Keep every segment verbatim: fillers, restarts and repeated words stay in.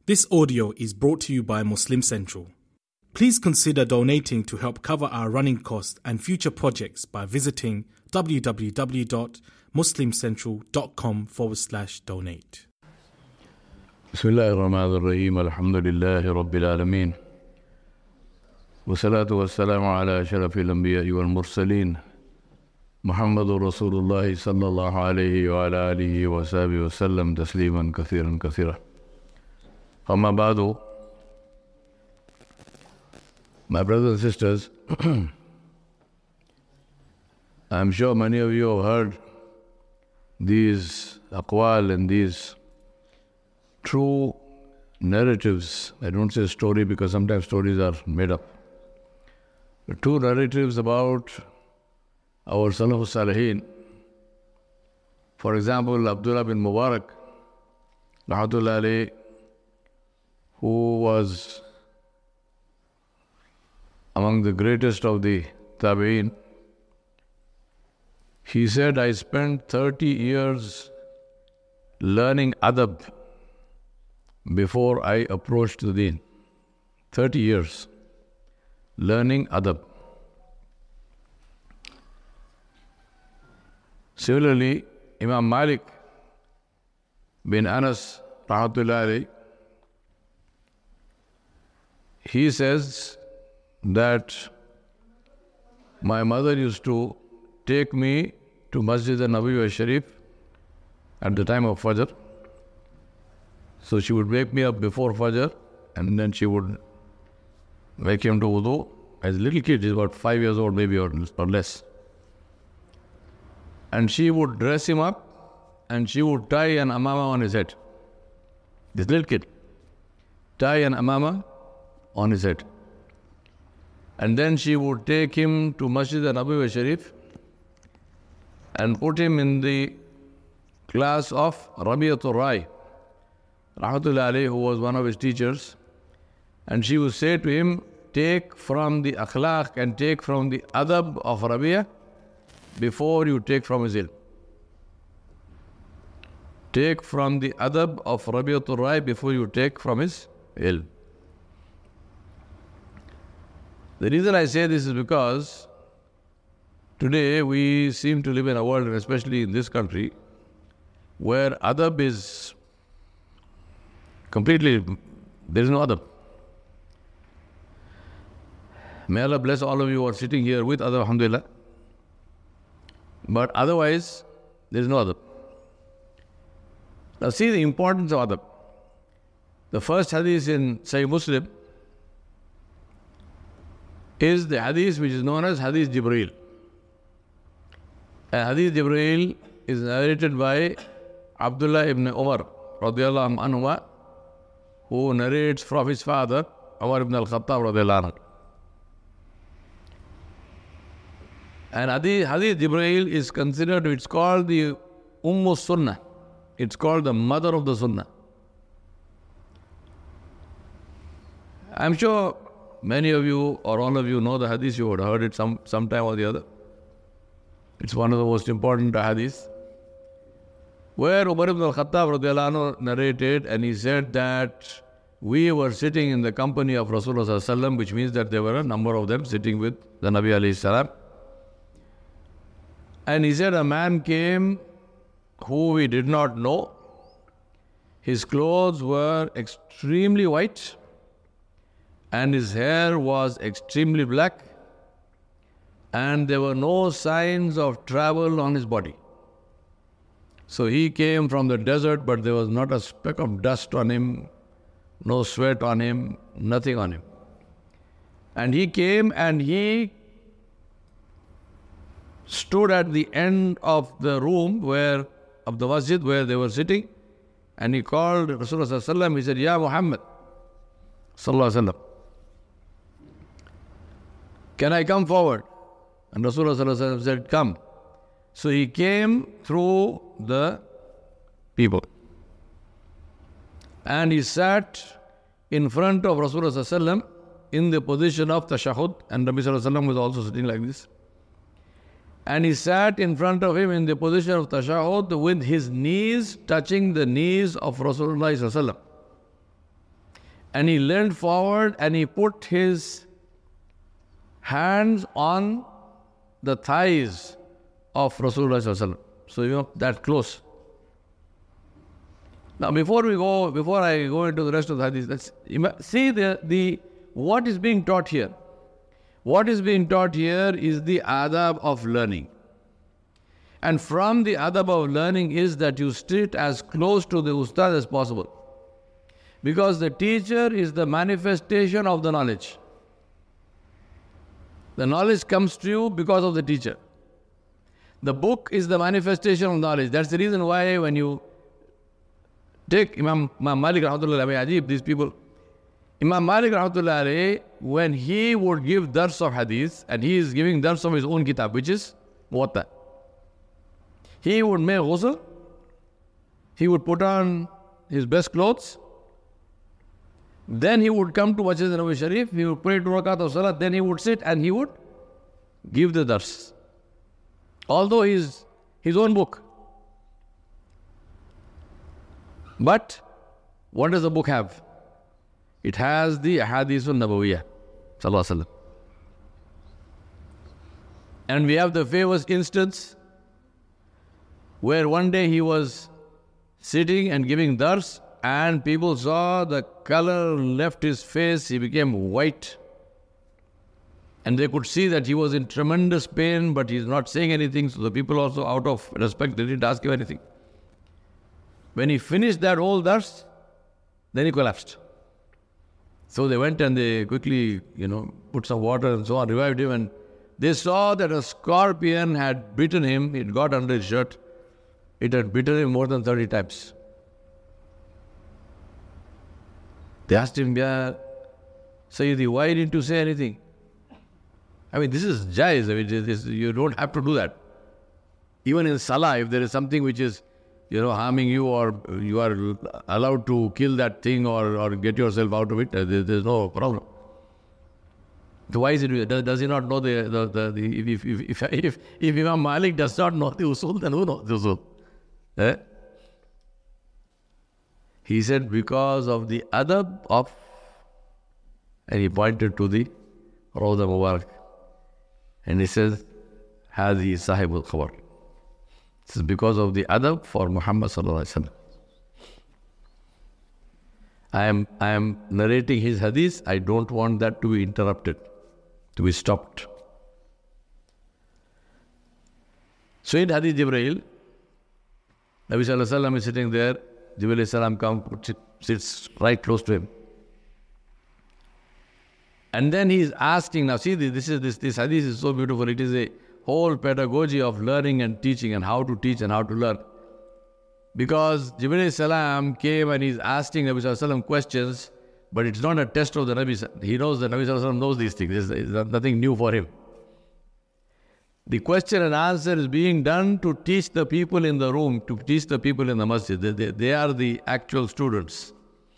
This audio is brought to you by Muslim Central. Please consider donating to help cover our running costs and future projects by visiting www.muslimcentral.com forward slash donate. بسم الله الرحمن الرحيم الحمد لله رب العالمين والصلاة والسلام على أشرف الأنبياء والمرسلين محمد رسول الله صلى الله عليه وعلى آله وصحبه وسلم تسليما كثيرا كثيرا. أما بعد, my brothers and sisters, I'm sure many of you have heard these aqwal and these true narratives. I don't say story because sometimes stories are made up. The true narratives about our Salafus Salihin. For example, Abdullah bin Mubarak, rahmatullahi alayhi, who was among the greatest of the Tabi'een, he said, I spent thirty years learning adab before I approached the deen. thirty years learning adab. Similarly, Imam Malik bin Anas, rahmatullahi alayhi, he says that my mother used to take me to Masjid al-Nabawi al-Sharif at the time of Fajr. So she would wake me up before Fajr and then she would make him to wudu. As a little kid, he's about five years old maybe or, or less. And she would dress him up and she would tie an amama on his head. This little kid. Tie an amama on his head. And then she would take him to Masjid al-Nabawi al-Sharif and put him in the class of Rabi'atul Rai, rahmatullahi alayhi, who was one of his teachers. And she would say to him, take from the akhlaq and take from the adab of Rabi'a before you take from his ilm. Take from the adab of Rabi'atul Rai before you take from his ilm. The reason I say this is because today we seem to live in a world, and especially in this country, where adab is completely, there is no adab. May Allah bless all of you who are sitting here with adab, alhamdulillah. But otherwise, there is no adab. Now see the importance of adab. The first hadith in Sahih Muslim is the hadith which is known as Hadith Jibreel. And Hadith Jibreel is narrated by Abdullah ibn Umar radiyallahu anhu, who narrates from his father, Umar ibn al-Khattab radiyallahu anhu. And Hadith, Hadith Jibreel is considered, it's called the Ummu Sunnah. It's called the mother of the Sunnah. I'm sure many of you or all of you know the hadith, you would have heard it some, sometime or the other. It's one of the most important hadiths, where Umar ibn al-Khattab radiyallahu anhu narrated, and he said that we were sitting in the company of Rasulullah sallallahu alaihi wasallam, which means that there were a number of them sitting with the Nabi alayhi salam. And he said a man came who we did not know. His clothes were extremely white and his hair was extremely black, and there were no signs of travel on his body. So he came from the desert, but there was not a speck of dust on him, no sweat on him, nothing on him. And he came and he stood at the end of the room where, of the masjid where they were sitting, and he called Rasulullah sallallahu alaihi wasallam. He said, Ya Muhammad sallallahu alaihi wasallam, can I come forward? And Rasulullah sallallahu alaihi wasallam said, come. So he came through the people and he sat in front of Rasulullah sallallahu alaihi wasallam in the position of tashahhud, and Nabi sallallahu alaihi wasallam was also sitting like this. And he sat in front of him in the position of tashahhud with his knees touching the knees of Rasulullah sallallahu alaihi wasallam. And he leaned forward and he put his hands on the thighs of Rasulullah sallallahu alaihi wasallam. So, you know, that close. Now, before we go, before I go into the rest of the hadith, let's see the, the what is being taught here. What is being taught here is the adab of learning. And from the adab of learning is that you sit as close to the ustad as possible. Because the teacher is the manifestation of the knowledge. The knowledge comes to you because of the teacher. The book is the manifestation of knowledge. That's the reason why when you take Imam, Imam Malik rahmatullah alayhi, Ajib, these people, Imam Malik rahmatullah alayhi, when he would give dars of hadith, and he is giving dars of his own kitab, which is Muwatta, he would make ghusl, he would put on his best clothes, then he would come to Masjid Nabawi Sharif, he would pray two rakat of salat, then he would sit and he would give the dars. Although he is his own book. But what does the book have? It has the Ahadithun Nabawiyah sallallahu alaihi wasallam. And we have the famous instance where one day he was sitting and giving dars, and people saw the color left his face, he became white. And they could see that he was in tremendous pain, but he's not saying anything, so the people also, out of respect, they didn't ask him anything. When he finished that whole dars, then he collapsed. So they went and they quickly, you know, put some water and so on, revived him, and they saw that a scorpion had bitten him. It got under his shirt. It had bitten him more than thirty times. They asked him, "Yeah, Sayyidi, why didn't you say anything?" I mean, this is jaiz. I mean, this, you don't have to do that. Even in salah, if there is something which is, you know, harming you, or you are allowed to kill that thing or, or get yourself out of it, there, there's no problem. So why is it? Does, does he not know the, the, the, the if, if, if, if, if Imam Malik does not know the usul, then who knows the usul? Eh? He said, because of the adab of, and he pointed to the Rawda Mubarak. And he says, Hadi Sahibul Khabar. This is because of the adab for Muhammad sallallahu alaihi wasallam. I am, I am narrating his hadith. I don't want that to be interrupted, to be stopped. So in Hadith Jibreel, Nabi sallallahu alaihi wasallam is sitting there. Jibreel alayhi salam comes, sits right close to him. And then he is asking, now see, this is this, this hadith is so beautiful. It is a whole pedagogy of learning and teaching, and how to teach and how to learn. Because Jibreel alayhi salam came and he's asking Nabi sallallahu alaihi wasallam questions, but it's not a test of the Nabi. He knows that Nabi sallallahu alaihi wasallam knows these things. It's, it's nothing new for him. The question and answer is being done to teach the people in the room, to teach the people in the masjid. They, they, they are the actual students.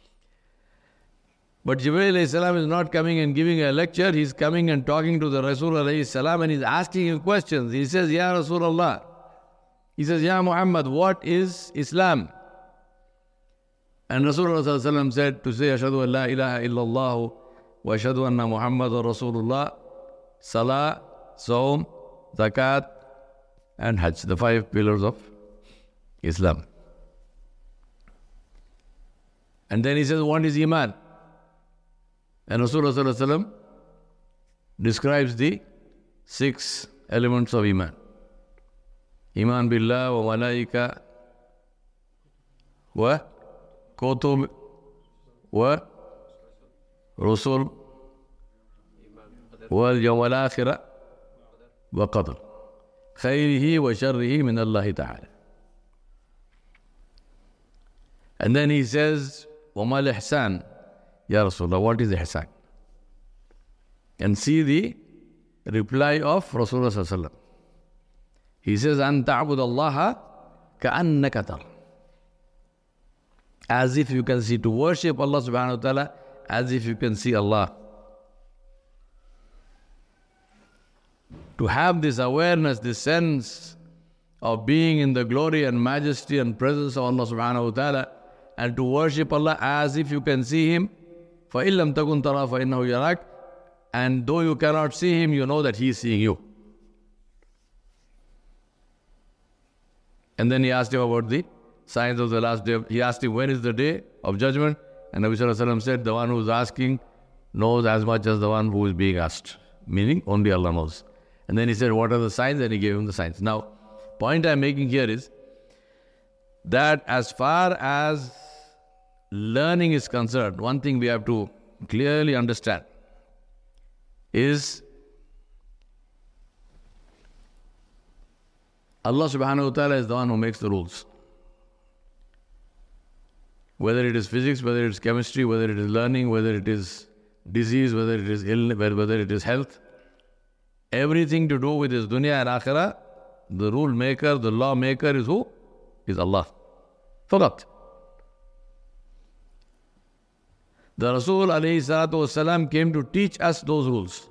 But Jibreel alayhi salam is not coming and giving a lecture. He's coming and talking to the Rasul alayhi salam, and he's asking him questions. He says, Ya Rasulullah. He says, Ya Muhammad, what is Islam? And Rasulullah sallallahu alaihi wasallam said to say, Ashhadu an la ilaha illallah wa ashhadu anna Muhammadan Rasulullah, Salah, Saum, Zakat, and Hajj, the five pillars of Islam. And then he says, what is Iman? And Rasulullah sallallahu alaihi wasallam describes the six elements of Iman. Iman billah wa malaika wa kutub wa rusul wal yawm al akhirah wa qadr khayrihi wa sharrihi min Allah ta'ala. And then he says, wa mal ihsan, Ya Rasulullah, what is ihsan? And see the reply of Rasulullah sallallahu alaihi wasallam. He says, An ta'bud Allah ka'annaka tar. As if you can see, to worship Allah subhanahu wa ta'ala as if you can see Allah. To have this awareness, this sense of being in the glory and majesty and presence of Allah subhanahu wa ta'ala, and to worship Allah as if you can see Him فَإِلَّمْ تَكُنْ تَرَى فَإِنَّهُ يَرَاكَ. And though you cannot see him, you know that he is seeing you. And then he asked him about the signs of the last day. He asked him, when is the day of judgment? And Nabi Sallallahu Alaihi Wasallam said, the one who is asking knows as much as the one who is being asked. Meaning, only Allah knows. And then he said, what are the signs? And he gave him the signs. Now, point I am making here is that as far as learning is concerned, one thing we have to clearly understand is Allah subhanahu wa ta'ala is the one who makes the rules. Whether it is physics, whether it is chemistry, whether it is learning, whether it is disease, whether it is illness, whether it is health, everything to do with this dunya and akhirah, the rule maker, the law maker is who? Is Allah. Fakat. The Rasul alayhi salatu wasalam came to teach us those rules.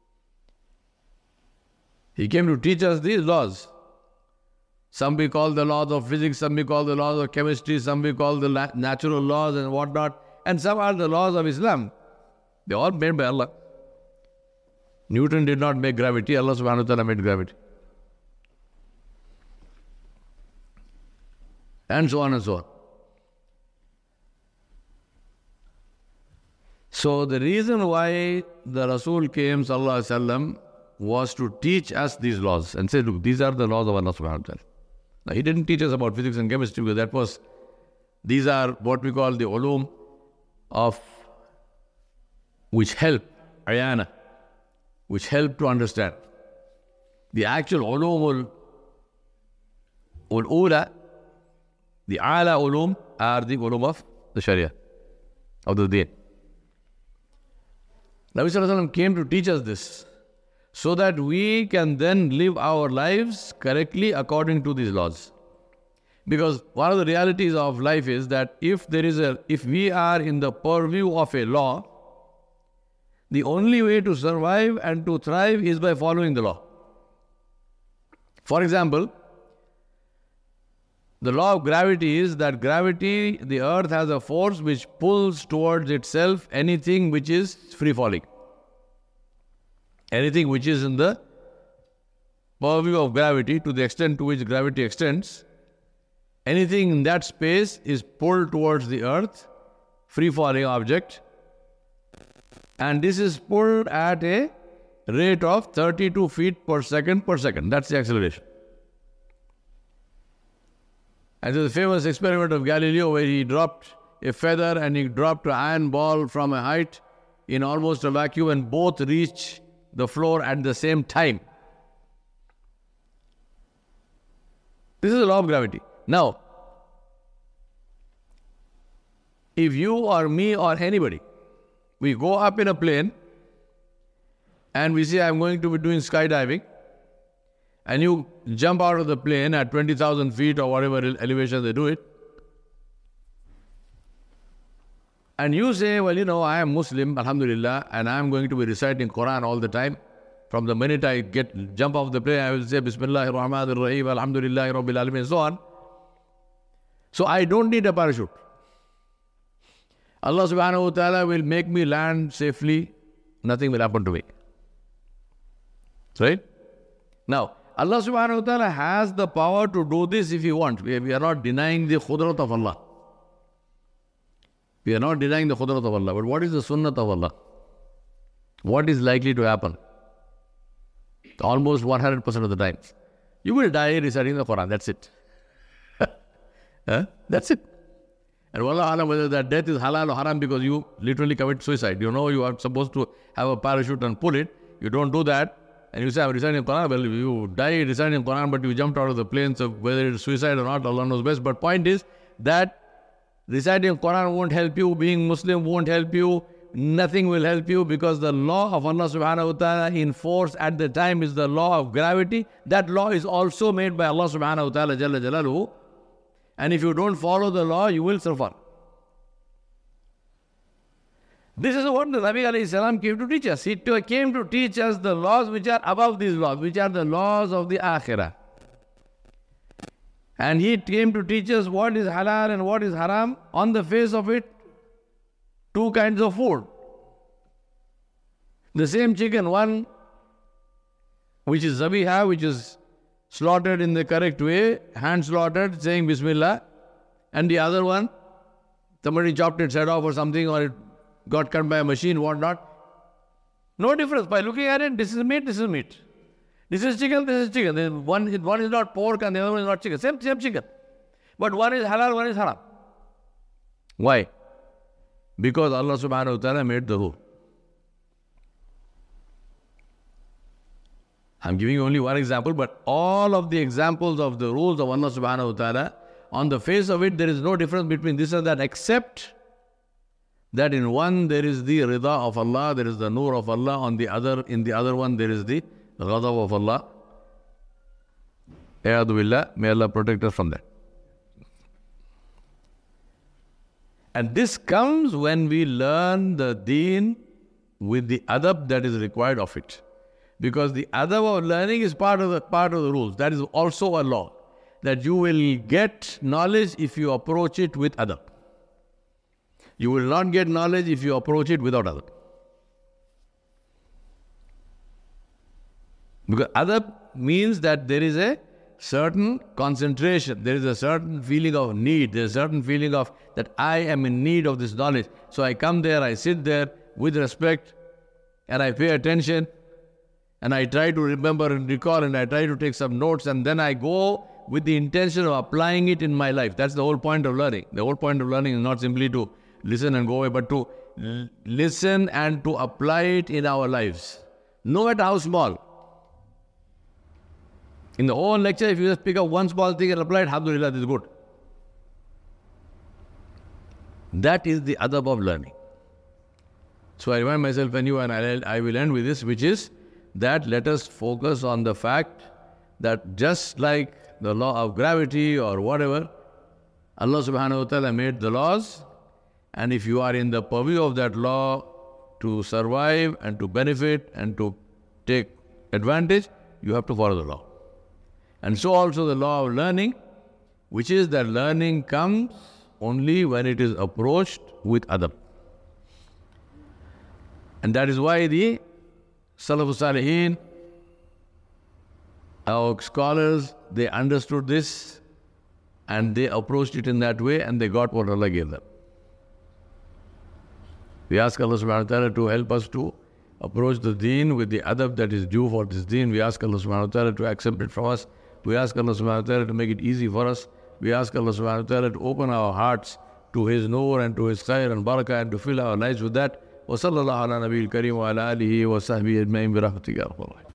He came to teach us these laws. Some we call the laws of physics, some we call the laws of chemistry, some we call the natural laws and whatnot, and some are the laws of Islam. They are all made by Allah. Newton did not make gravity, Allah subhanahu wa ta'ala made gravity. And so on and so on. So the reason why the Rasul came sallallahu alaihi wasallam was to teach us these laws and say, look, these are the laws of Allah subhanahu wa ta'ala. Now he didn't teach us about physics and chemistry because that was, these are what we call the ulum of, which help, ayana, which help to understand. The actual ulum ul-ula, the ala ulum are the ulum of the Sharia, of the deen. Nabi Sallallahu Alaihi Wasallam came to teach us this so that we can then live our lives correctly according to these laws. Because one of the realities of life is that if there is a, if we are in the purview of a law, the only way to survive and to thrive is by following the law. For example, the law of gravity is that gravity, the earth has a force which pulls towards itself anything which is free falling. Anything which is in the purview of gravity, to the extent to which gravity extends, anything in that space is pulled towards the earth, free falling object, and this is pulled at a rate of thirty-two feet per second per second. That's the acceleration. And there's a famous experiment of Galileo where he dropped a feather and he dropped an iron ball from a height in almost a vacuum, and both reach the floor at the same time. This is the law of gravity. Now, if you or me or anybody, we go up in a plane and we say, I'm going to be doing skydiving, and you jump out of the plane at twenty thousand feet or whatever elevation they do it, and you say, well, you know, I am Muslim, alhamdulillah, and I am going to be reciting Quran all the time. From the minute I get jump off the plane, I will say, Bismillahir Rahmanir Rahim, Alhamdulillahi Rabbil Alamin, and so on. So I don't need a parachute. Allah subhanahu wa ta'ala will make me land safely. Nothing will happen to me. Right? Now, Allah subhanahu wa ta'ala has the power to do this if He wants. We, we are not denying the khudrat of Allah. We are not denying the khudrat of Allah. But what is the sunnat of Allah? What is likely to happen? Almost one hundred percent of the time. You will die reciting the Quran. That's it. huh? That's it. And wallahu alam whether that death is halal or haram because you literally commit suicide. You know you are supposed to have a parachute and pull it. You don't do that. And you say, I'm reciting Quran. Well, you die reciting Quran, but you jumped out of the plane. So whether it is suicide or not, Allah knows best. But point is that reciting Quran won't help you. Being Muslim won't help you. Nothing will help you, because the law of Allah subhanahu wa ta'ala in force at the time is the law of gravity. That law is also made by Allah subhanahu wa ta'ala jalla jalaluhu. And if you don't follow the law, you will suffer. This is what the Nabi alayhi salam came to teach us. He came to teach us the laws which are above these laws, which are the laws of the akhirah. And he came to teach us what is halal and what is haram on the face of it. two kinds of food. The same chicken, one which is zabiha, which is slaughtered in the correct way, hand slaughtered, saying Bismillah, and the other one, somebody chopped its head off or something, or it got cut by a machine, whatnot. No difference. By looking at it, this is meat, this is meat. This is chicken, this is chicken. Then one, one is not pork and the other one is not chicken. Same, same chicken. But one is halal, one is haram. Why? Because Allah subhanahu wa ta'ala made the rule. I'm giving you only one example, but all of the examples of the rules of Allah subhanahu wa ta'ala, on the face of it, there is no difference between this and that, except that in one there is the rida of Allah, there is the nur of Allah, on the other, in the other one there is the ghadab of Allah. A'udhu billah, may Allah protect us from that. And this comes when we learn the deen with the adab that is required of it. Because the adab of learning is part of the part of the rules. That is also a law. That you will get knowledge if you approach it with adab. You will not get knowledge if you approach it without adab. Because adab means that there is a certain concentration, there is a certain feeling of need, there is a certain feeling of that I am in need of this knowledge. So I come there, I sit there with respect, and I pay attention, and I try to remember and recall, and I try to take some notes, and then I go with the intention of applying it in my life. That's the whole point of learning. The whole point of learning is not simply to listen and go away, but to l- listen and to apply it in our lives, no matter how small. In the whole lecture, if you just pick up one small thing and apply it, alhamdulillah, this is good. That is the adab of learning. So I remind myself and you, and I, I will end with this, which is that let us focus on the fact that just like the law of gravity or whatever, Allah subhanahu wa ta'ala made the laws, and if you are in the purview of that law to survive and to benefit and to take advantage, you have to follow the law. And so also the law of learning, which is that learning comes only when it is approached with adab. And that is why the Salafus Salihin, our scholars, they understood this and they approached it in that way and they got what Allah gave them. We ask Allah subhanahu wa ta'ala to help us to approach the deen with the adab that is due for this deen. We ask Allah subhanahu wa ta'ala to accept it from us. We ask Allah subhanahu wa ta'ala to make it easy for us. We ask Allah subhanahu wa ta'ala to open our hearts to His nur and to His khair and barakah and to fill our lives with that. وصلى الله على نبي الكريم وعلى آله وصحبه أجمعين برحمتك يا رب العالمين.